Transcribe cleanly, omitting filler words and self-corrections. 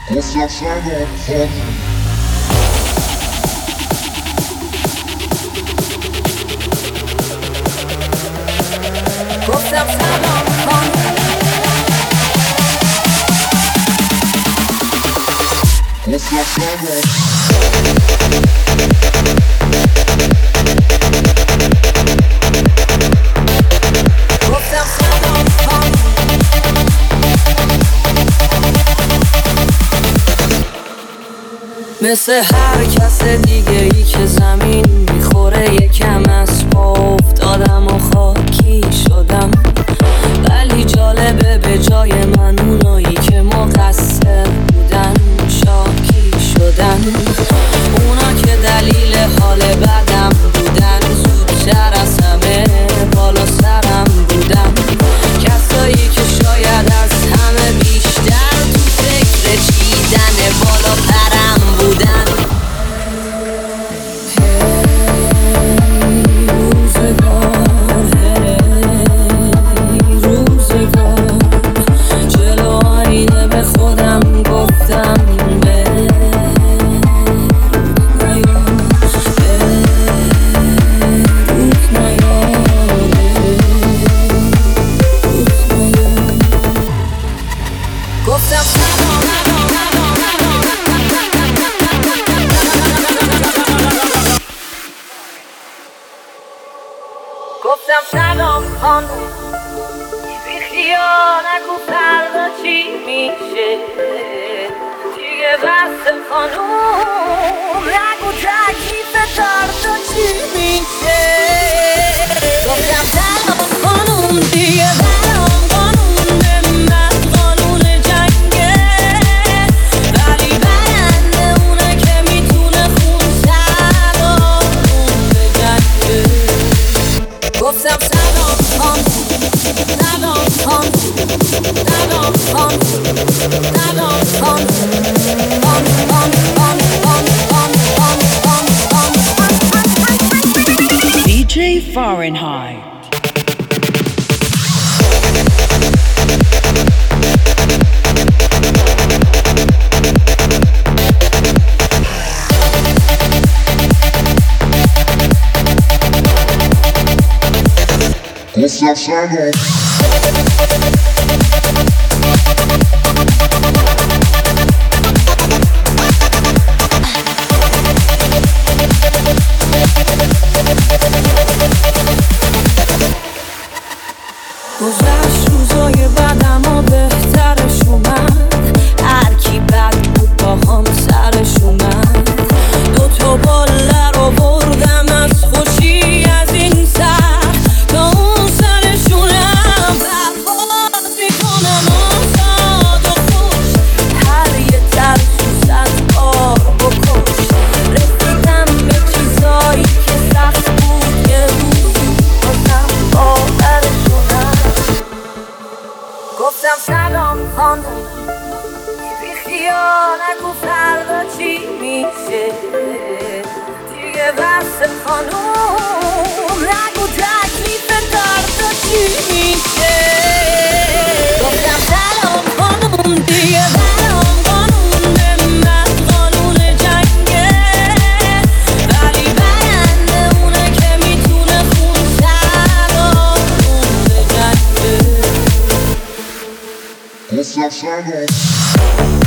گفتم سلام خانم. گفتم سلام خانم. گفتم سلام. گفتم سلام خانم. مثل هر کس دیگه ای که زمین میخوره یکم از پا افتادم و خاکی شدم، ولی جالبه به جای من اونایی که مقصر بودن شاکی شدن. اونا که دلیل حال بدم بودن زودتر از همه بالا سرم بودن. کسایی که شاید از همه بیشتر تو فکر چیدن بالا پرم بودن. روزگار جلو آینه به خودم گفتم گفتم سلام خانم. بی خیال نگو فردا چی میشه دیگه، بس خانم نگو تکلیف فردا چی میشه. گفتم سلام خانم دیگه برام قانون من قانون جنگه، ولی برنده اونه که میتونه خون سرامون بجنگه. گفتم سلام خانم. سلام خانم. سلام خانم. سلام خانم. DJ Fahrenheit. گفتم سلام. گذشت روزای بدم و بهترش اومد، هر کی بد بود با هم سرش اومد. دوتا باله رو بردم از خوشی از این سر تا اون سرشونم پرواز میکنم آزاد و خوش. هر یه ترسوس از بار بکش. رسیدم به چیزایی که سخت بود یه روزی بازم باورشونم. گفتم سلام خانم. بی خیال نگو فردا چی میشه دیگه، بس خانم نگو تکلیف فردا چی میشه. گفتم سلام خانم دیگه برام قانون من قانون جنگه، ولی برنده اونه که میتونه خون سرامون بجنگه. گفتم سلام.